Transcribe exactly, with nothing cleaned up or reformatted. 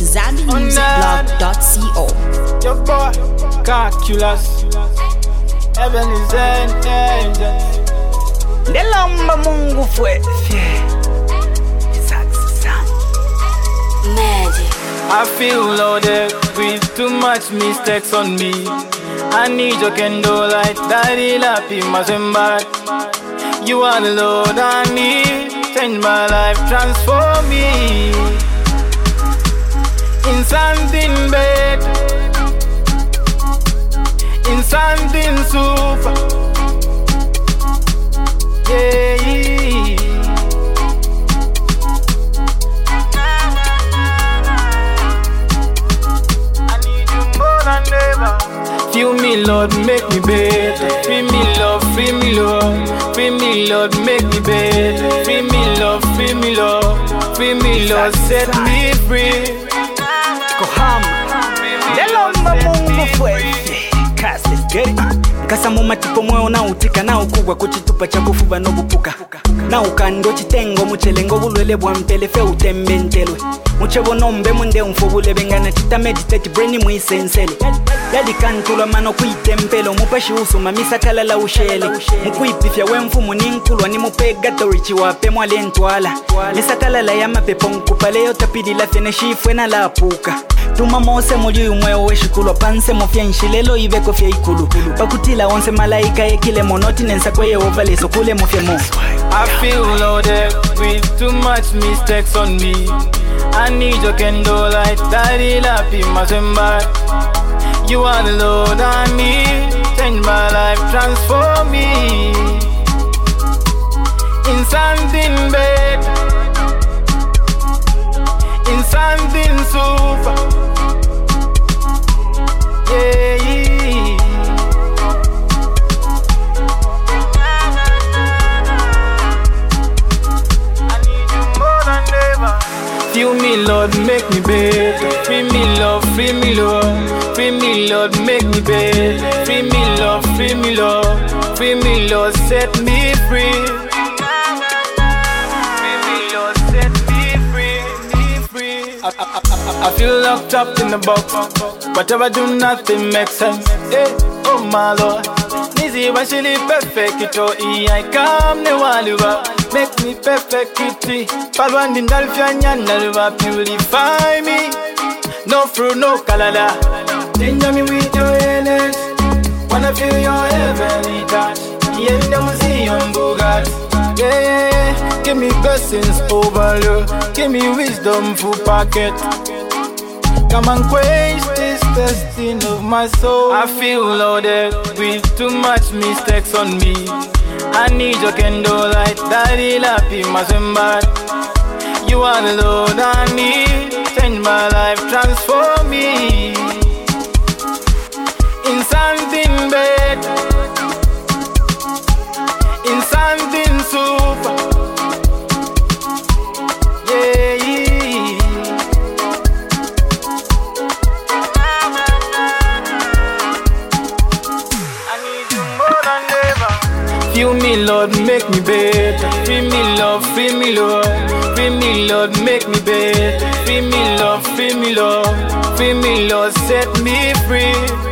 zambi music blog dot co. Your boy, calculus. Heaven is an angel. Ndelomba Mungu fwe Magic. I feel loaded with too much mistakes on me. I need your candlelight, daddy lappy my back. You are the Lord I need. Change my life, transform me in something better, in something super. Yeah, yeah. I need you more than ever. Feel me, Lord, make me better. Free me, Lord, free me, Lord. Free me, Lord, make me better. Free me, Lord, free me, Lord. Free me, Lord, set me free. Kohama Ndelomba Mungu fwe Cause let's get it. Nkasa mu matipo mwe unautika na ukugwa kuchitupa cha kufuba no bupuka na ukando chitengo muchelengo bulwele bwa mpelefe utembe ntelwe muchebo nombe munde umfubule bengana chita meditate brain muisensele yadi kantulwa mano kuitempelo mupashi usuma misakala la ushele mukuipifya wemfumu ninkulwa ni mupega torichi wape mwale ntwala misakala la yama pepo nkupale yotapidi la fene shifwe na la apuka tuma mose muli umweo weshikulwa panse mofya nshilelo ibeko fya ikulu bakutila onse malaika ekile monoti nensa kweye ovaleso kule mofya mo. I feel loaded with too much mistakes on me. I need your candlelight, daddy lappy my back. You are the Lord I need. Change my life, transform me in something better, in something super. Yeah, yeah. I need you more than ever. Feel me, Lord, make me better. Free me, Lord, free me, Lord. Free me, Lord, make me better. Free me, Lord, free me, Lord. Free me, Lord, set me free. Free me, Lord, set me free, me free. I, I, I, I feel locked up in the box. Whatever do nothing makes sense. Hey, oh my Lord. Nizi bashili perfect ito I come ne waluba. Make me perfect iti. Palwandi ndalfya nyandaluba. Purify me. No fruit, no kalala. Danger me with your illness. Wanna feel your heavenly touch. Yenda museum Bugatti. Yeah, yeah, yeah. Give me blessings overload. Give me wisdom full pocket. Come and quench this testing of my soul. I feel loaded with too much mistakes on me. I need your candlelight, daddy lappy my back. You are the Lord I need. Change my life, transform me in something better, in something super. Yeah, yeah. I need you more than ever. Feel me, Lord, make me better. Free me, Lord, free me, Lord. Free me, Lord, make me better. Free me, Lord, free me, Lord. Free me, Lord, set me free.